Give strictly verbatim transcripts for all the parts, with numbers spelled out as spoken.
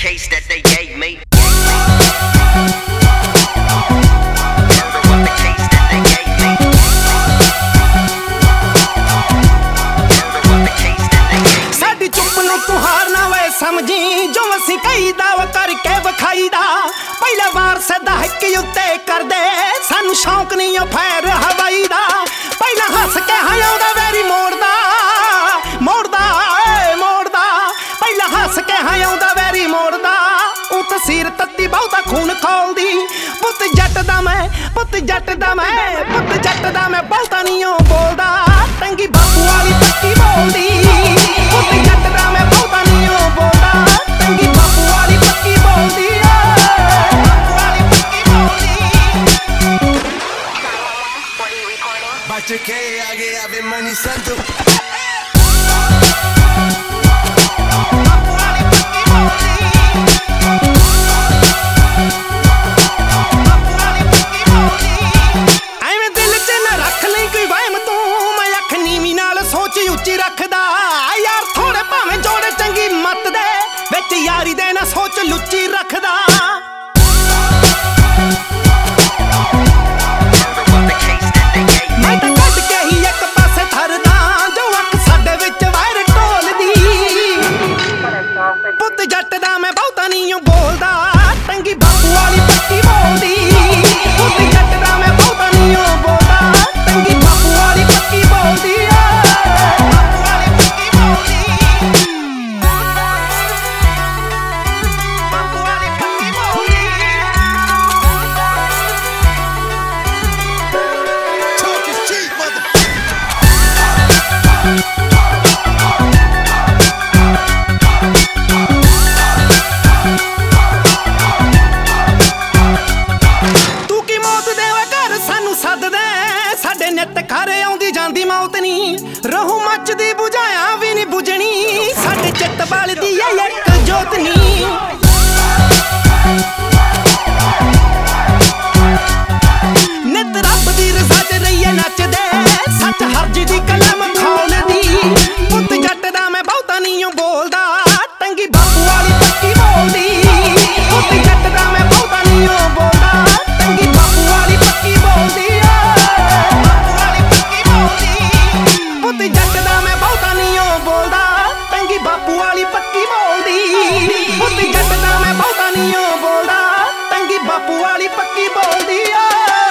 case that they gave me. साडी चुप नूं तू हार ना वे समझी जो असीं कई दावा करके विखाई दा पहला वार सिद्धा हिक उत्ते कर दे सानू शौक नहीं फैर हवाई दा पहला हस के हयाउंदा वैरी मोड़दा मोड़दा मोड़दा पहला हस के हयाउंदा वैरी मोड़दा ऊ तसीर तत्ती बहुता खून खोलदी पुत जट दा मैं पुत जट दा मैं पुत जट दा मैं बहुता नहीं बोलदा टंगी बापू वाली पक्की बोलदी पुत जट दा मैं बहुता नहीं बोलदा टंगी बापू वाली पक्की बोलदी बच के आगे आवे मनी संतु ਉੱਚੀ ਰੱਖਦਾ ਯਾਰ ਥੋੜੇ ਭਾਵੇਂ ਜੋੜੇ ਚੰਗੀ ਮੱਤ ਦੇ ਵਿੱਚ ਯਾਰੀ ਦੇ ਨਾ ਸੋਚ ਲੁੱਚੀ ਰੱਖਦਾ ਮੈਂ ਤਾਂ ਕੱਢ ਕੇ ਹੀ ਇੱਕ ਪਾਸੇ ਥਰਦਾ ਜੋ ਅੱਖ ਸਾਡੇ ਵਿੱਚ ਵਾਇਰ ਢੋਲਦੀ ਪੁੱਤ ਜੱਟ ਦਾ ਮੈਂ ਬਹੁਤਾ ਨਹੀਂ ਬੋਲਦਾ ਟੰਗੀ ਬਾਪੂ ਵਾਲੀ ਪੱਕੀ ਬੋਲਦੀ ਪੁੱਤ ਜੱਟ ਦਾ ਮੈਂ ਬਹੁਤਾ ਨਹੀਂ ਬੋਲਦਾ ਟੰਗੀ ਬਾਪੂ ਵਾਲੀ ਪੱਕੀ ਬੋਲਦੀ ਸਾਡੇ ਨਿੱਤ ਘਰ ਆਉਂਦੀ ਜਾਂਦੀ ਮੌਤ ਨਹੀਂ ਰਹੂ ਮੱਚਦੀ ਬੁਝਾਇਆ ਵੀ ਨਹੀਂ ਬੁਝਣੀ ਸਾਡੇ ਚਿੱਤ ਬਲਦੀ ਏ ਇੱਕ ਜੋਤ ਨਹੀਂ ਨਿੱਤ ਰੱਬ ਦੀ ਰਜ਼ਾ ਚ ਰਹੀਏ ਨੱਚਦੇ ਸੱਚ ਹਰਜ ਦੀ ਕਲਮ ਖੋਲਦੀ ਪੁੱਤ ਜੱਟ ਦਾ ਮੈਂ ਬਹੁਤਾ ਨਹੀਂ ਬੋਲਦਾ ਟੰਗੀ ਬਾਪੂ ਵਾਲੀ ਪੱਕੀ ਬੋਲਦੀ ਪੁੱਤ ਜੱਟ ਦਾ ਮੈਂ ਬਹੁਤਾ ਨਹੀਂ ਬੋਲਦਾ ਟੰਗੀ ਬਾਪੂ ਵਾਲੀ ਪੱਕੀ ਬੋਲਦੀ ਪੁੱਤ ਜੱਟ ਦਾ ਮੈਂ ਬਹੁਤਾ ਨਹੀਂ ਬੋਲਦਾ ਟੰਗੀ ਬਾਪੂ ਵਾਲੀ ਪੱਕੀ ਬੋਲਦੀ ਪੁੱਤ ਜੱਟ ਦਾ ਮੈਂ ਬਹੁਤਾ ਨਹੀਂ ਬੋਲਦਾ ਟੰਗੀ ਬਾਪੂ ਵਾਲੀ ਪੱਕੀ ਬੋਲਦੀ ਆ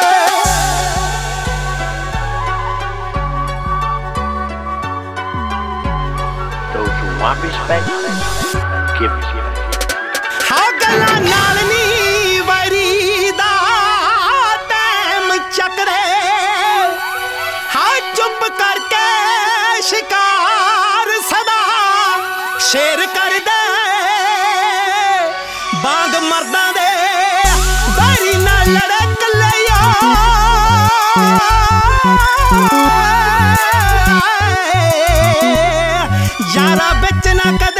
Those who want respect, give respect. ਹਾਂ ਗੱਲਾਂ ਨਾਲ ਨੀ ਵੈਰੀ ਦਾ ਟਾਈਮ ਚੱਕਦੇ ਹਾਂ ਚੁੱਪ ਕਰਕੇ ਸ਼ਿਕਾਰ ਸਦਾ ਸ਼ੇਰ ਕਰਦੇ ਬਾਗ ਮਰਦਾਂ ਦੇ ਵੈਰੀ ਨਾਲ ਲੜੇ ਕੱਲਿਆ ਯਾਰਾ ਵਿੱਚ ਨਾ ਕਦੇ